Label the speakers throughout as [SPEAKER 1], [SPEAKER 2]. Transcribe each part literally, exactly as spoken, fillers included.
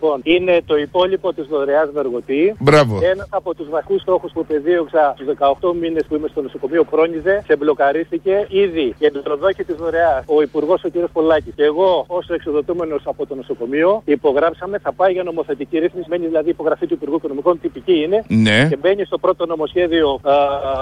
[SPEAKER 1] Λοιπόν, είναι το υπόλοιπο της δωρεάς Βεργοτή.
[SPEAKER 2] Μπράβο.
[SPEAKER 1] Ένας από τους βασικούς στόχους που επεδίωξα στους δεκαοκτώ μήνες που είμαι στο νοσοκομείο πρόνοιζε, σε μπλοκαρίστηκε ήδη για την προδόκη της δωρεάς. Ο υπουργός ο κ. Πολάκης και εγώ, ως εξοδοτούμενος από το νοσοκομείο, υπογράψαμε, θα πάει για νομοθετική ρύθμιση. Μένει δηλαδή υπογραφή του Υπουργού Οικονομικών, τυπική είναι.
[SPEAKER 2] Ναι.
[SPEAKER 1] Και μπαίνει στο πρώτο νομοσχέδιο α,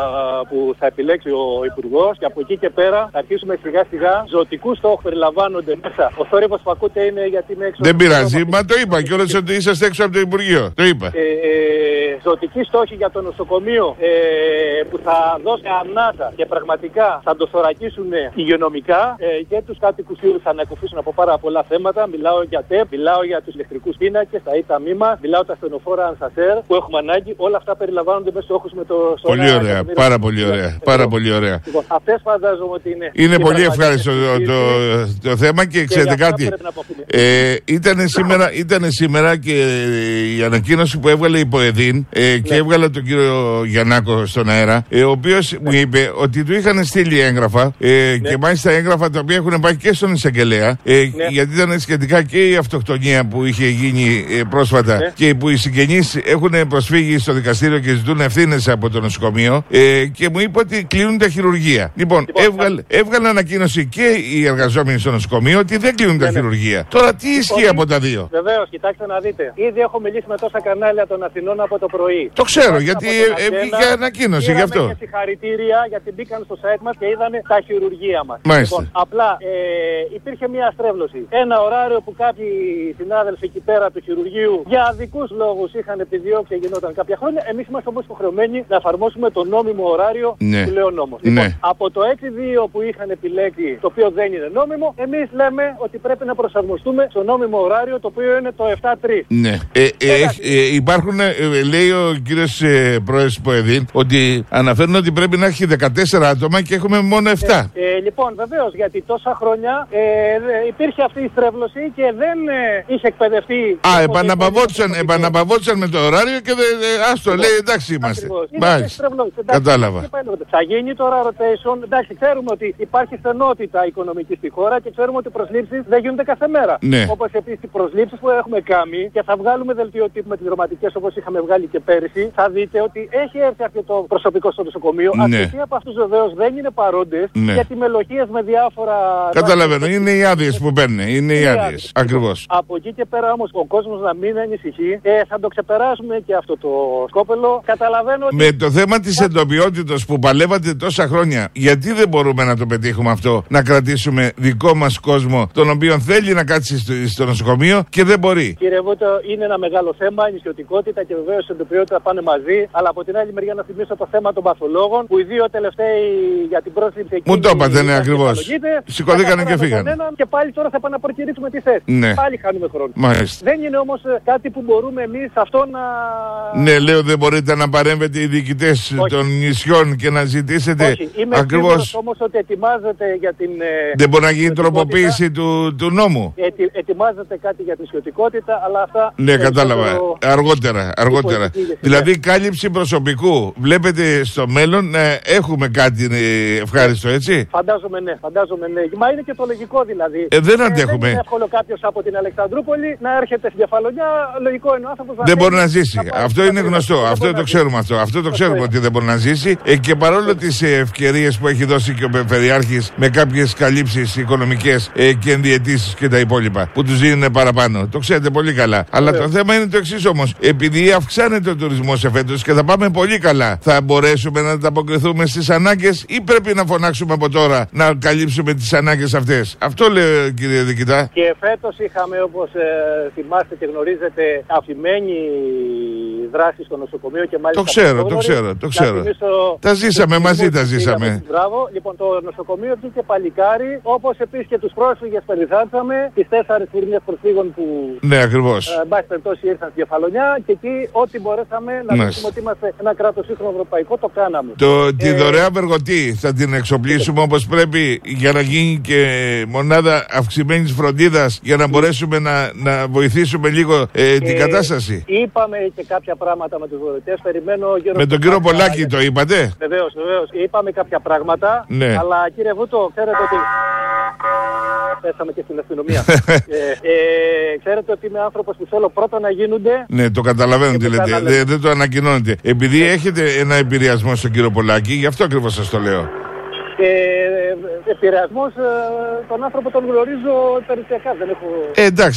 [SPEAKER 1] που θα επιλέξει ο υπουργός. Και από εκεί και πέρα θα αρχίσουμε σιγά σιγά. Ζωτικούς στόχους περιλαμβάνονται μέσα. Ο θόρυβος που ακούτε είναι γιατί είμαι έξω.
[SPEAKER 2] Δεν πειράζει, μα το είπα κιόλας ότι είσαστε έξω από το Υπουργείο. Το είπα.
[SPEAKER 1] Ε, ε, ζωτικοί στόχοι για το νοσοκομείο ε, που θα δώσει ανάσα και πραγματικά θα το θωρακίσουν υγειονομικά ε, και τους κάτοικους που θα ανακουφίσουν από πάρα πολλά θέματα. Μιλάω για ΤΕΠ, μιλάω για τους ηλεκτρικούς πίνακες, τα ΙΤΑΜΗ μας, μιλάω τα στενοφόρα ανσασέρ που έχουμε ανάγκη. Όλα αυτά περιλαμβάνονται μέσα στόχους με το σώμα.
[SPEAKER 2] Πολύ ωραία, πάρα πολύ ωραία. Πάρα πολύ ωραία.
[SPEAKER 1] Λοιπόν, αυτές φαντάζομαι ότι είναι.
[SPEAKER 2] Είναι πολύ ευχάριστο το, το, το θέμα και ξέρετε κάτι. Ε, ήταν, σήμερα, ήταν σήμερα και η ανακοίνωση που έβγαλε η ΠΟΕΔΗΝ ε, και
[SPEAKER 1] ναι.
[SPEAKER 2] έβγαλε τον κύριο Γιαννάκο στον αέρα, ε, ο οποίος ναι. μου είπε ότι του είχαν στείλει έγγραφα ε, ναι. και μάλιστα έγγραφα τα οποία έχουν πάει και στον εισαγγελέα ε, ναι. γιατί ήταν σχετικά και η αυτοκτονία που είχε γίνει ε, πρόσφατα ναι. και που οι συγγενείς έχουν προσφύγει στο δικαστήριο και ζητούν ευθύνες από το νοσοκομείο ε, και μου είπε ότι κλείνουν τα χειρουργεία. Λοιπόν, λοιπόν έβγαλε, έβγαλε ανακοίνωση και οι εργαζόμενοι στο νοσοκομείο ότι δεν κλείνουν ναι. τα χειρουργεία. Τώρα τι ισχύει από τα δύο?
[SPEAKER 1] Βεβαίως, κοιτάξτε να δείτε. Ήδη έχω μιλήσει με τόσα κανάλια των Αθηνών από το πρωί.
[SPEAKER 2] Το ξέρω, γιατί βγήκε ανακοίνωση γι' αυτό.
[SPEAKER 1] Και συγχαρητήρια γιατί μπήκαν στο site μας και είδανε τα χειρουργεία μας.
[SPEAKER 2] Μάλιστα.
[SPEAKER 1] Λοιπόν, απλά ε, υπήρχε μια στρέβλωση. Ένα ωράριο που κάποιοι συνάδελφοι εκεί πέρα του χειρουργείου για αδικούς λόγους είχαν επιδιώξει και γινόταν κάποια χρόνια. Εμείς είμαστε όμως υποχρεωμένοι να εφαρμόσουμε το νόμιμο ωράριο
[SPEAKER 2] ναι.
[SPEAKER 1] που λέει ο νόμος.
[SPEAKER 2] Ναι.
[SPEAKER 1] Λοιπόν, από το έξι δύο που είχαν επιλέξει, το οποίο δεν είναι νόμιμο, εμείς λέμε ότι πρέπει να προσαρμοστούμε στο νόμιμο ωράριο, το οποίο είναι το επτά τρία.
[SPEAKER 2] Ναι. Ε, ε, ε, ε, υπάρχουν, ε, λέει ο κύριος ε, πρόεδρος ΠΟΕΔΗΝ, ότι αναφέρουν ότι πρέπει να έχει δεκατέσσερα άτομα και έχουμε μόνο επτά.
[SPEAKER 1] Ε, ε, λοιπόν, βεβαίως, γιατί τόσα χρόνια ε, υπήρχε αυτή η στρέβλωση και δεν ε, είχε εκπαιδευτεί.
[SPEAKER 2] Α, επαναπαυόντουσαν, επαναπαυόντουσαν με το ωράριο και δεν. Ε, άστο, λέει εντάξει είμαστε. Μάλιστα.
[SPEAKER 1] Κατάλαβα. Θα γίνει τώρα rotation. Εντάξει, ξέρουμε ότι υπάρχει στενότητα οικονομική στη χώρα και ξέρουμε ότι οι προσλήψεις δεν γίνονται κάθε μέρα.
[SPEAKER 2] Ναι.
[SPEAKER 1] Όπως επίσης οι προσλήψεις που έχουμε κάνει και θα βγάλουμε δελτίο τύπου με τις δραματικές όπως είχαμε βγάλει και πέρυσι, θα δείτε ότι έχει έρθει αρκετό προσωπικό στο νοσοκομείο.
[SPEAKER 2] Ναι.
[SPEAKER 1] Αρκετοί από αυτούς βεβαίως δεν είναι παρόντες
[SPEAKER 2] ναι.
[SPEAKER 1] γιατί μελοχίες με διάφορα.
[SPEAKER 2] Καταλαβαίνω, είναι οι άδειες που παίρνουν. Είναι οι άδειες. Ακριβώς.
[SPEAKER 1] Από εκεί και πέρα όμως ο κόσμος να μην ανησυχεί, ε, θα το ξεπεράσουμε και αυτό το σκόπελο. Καταλαβαίνω ότι.
[SPEAKER 2] Με το θέμα της εντοπιότητας που παλεύατε τόσα χρόνια, γιατί δεν μπορούμε να το πετύχουμε αυτό, να κρατήσουμε δικό μας κόσμο, τον οποίο θέλει να κάτσει στο, στο νοσοκομείο και δεν μπορεί?
[SPEAKER 1] Κύριε Βούτο, είναι ένα μεγάλο θέμα, η νησιωτικότητα και βεβαίως η εντοπιότητα πάνε μαζί. Αλλά από την άλλη μεριά να θυμίσω το θέμα των παθολόγων, που οι δύο τελευταίοι για την πρόσληψη εκεί.
[SPEAKER 2] Μου το είπατε, ναι, ακριβώς. Σηκωθήκανε και φύγανε.
[SPEAKER 1] Και πάλι τώρα θα πάνε να προκηρύξουμε τη θέση.
[SPEAKER 2] Ναι.
[SPEAKER 1] Πάλι χάνουμε χρόνο.
[SPEAKER 2] Μάλιστα.
[SPEAKER 1] Δεν είναι όμως κάτι που μπορούμε εμείς αυτό να.
[SPEAKER 2] Ναι, λέω δεν μπορείτε να παρέμβετε οι διοικητές των νησιών και να ζητήσετε.
[SPEAKER 1] Όχι, είμαι
[SPEAKER 2] ακριβώς.
[SPEAKER 1] Όμως ότι ετοιμάζεται για την.
[SPEAKER 2] Δεν μπορεί να γίνει τροποποίηση του, του νόμου.
[SPEAKER 1] Ετι, ετοιμάζεται κάτι για τη νησιωτικότητα, αλλά αυτά.
[SPEAKER 2] Ναι, κατάλαβα. Το... Αργότερα. αργότερα. Δηλαδή, κάλυψη προσωπικού. Βλέπετε στο μέλλον να έχουμε κάτι ευχάριστο, έτσι.
[SPEAKER 1] Φαντάζομαι ναι, φαντάζομαι ναι. Μα είναι και το λογικό δηλαδή.
[SPEAKER 2] Ε, δεν αντέχουμε.
[SPEAKER 1] Δεν είναι εύκολο κάποιο από την Αλεξανδρούπολη να έρχεται στην Κεφαλονιά. Λογικό είναι ο άνθρωπος να.
[SPEAKER 2] Δεν μπορεί να ζήσει. Αυτό είναι γνωστό. Αυτό το ξέρουμε αυτό. Αυτό το ξέρουμε ότι δεν μπορεί να ζήσει. Ε, και παρόλο τις ευκαιρίες που έχει δώσει και ο Περιφερειάρχης με κάποιες καλύψεις οικονομικές ε, και ενδιαιτήσεις και τα υπόλοιπα που τους δίνουν παραπάνω. Το ξέρετε πολύ καλά. Αλλά το θέμα είναι το εξής όμως. Επειδή αυξάνεται ο τουρισμός εφέτος και θα πάμε πολύ καλά, θα μπορέσουμε να ανταποκριθούμε στις ανάγκες ή πρέπει να φωνάξουμε από τώρα να καλύψουμε τις ανάγκες αυτές? Αυτό λέω, κύριε Διοικητά.
[SPEAKER 1] Και φέτος είχαμε, όπως ε, θυμάστε και γνωρίζετε, αφημένη δράση στο νοσοκομείο και μάλιστα.
[SPEAKER 2] Το ξέρω, το ξέρω, το ξέρω. Θυμίσω... Τα ζήσαμε μαζί, τα ζήσαμε.
[SPEAKER 1] Μπράβο. Λοιπόν, το νοσοκομείο βγήκε παλικάρι, όπως επίσης και τους πρόσφυγες περιθάλψαμε, τις τέσσερις φουρνιές προσφύγων που.
[SPEAKER 2] Ναι, ακριβώς.
[SPEAKER 1] Εν πάση περιπτώσει ήρθαν στη Κεφαλονιά και εκεί ό,τι μπορέσαμε να
[SPEAKER 2] ναι.
[SPEAKER 1] δείξουμε ότι είμαστε ένα κράτος σύγχρονο ευρωπαϊκό, το κάναμε.
[SPEAKER 2] Το,
[SPEAKER 1] ε,
[SPEAKER 2] τη δωρεά Βεργοτή θα την εξοπλίσουμε όπως πρέπει για να γίνει και μονάδα αυξημένης φροντίδας για να μπορέσουμε να, να βοηθήσουμε λίγο ε, την ε, κατάσταση.
[SPEAKER 1] Είπαμε και κάποια πράγματα με τους δωρητές. Περιμένω γύρω
[SPEAKER 2] με τον κύριο Πολάκη για... το είπατε?
[SPEAKER 1] Βεβαίως, βεβαίως. Είπαμε κάποια πράγματα.
[SPEAKER 2] Ναι.
[SPEAKER 1] Αλλά κύριε Βούτο, ξέρετε ότι. πέσαμε και στην αστυνομία. ε, ε, ξέρετε ότι είμαι άνθρωπος που θέλω πρώτα να γίνονται.
[SPEAKER 2] Ναι, το καταλαβαίνω τι λέτε. Δεν, δεν το ανακοινώνετε. Επειδή έχετε ένα επηρεασμό στον κύριο Πολάκη, γι' αυτό ακριβώς σας το λέω.
[SPEAKER 1] Και επηρεασμός, τον άνθρωπο τον γνωρίζω περιουσιακά, δεν έχω...
[SPEAKER 2] Ε, εντάξει.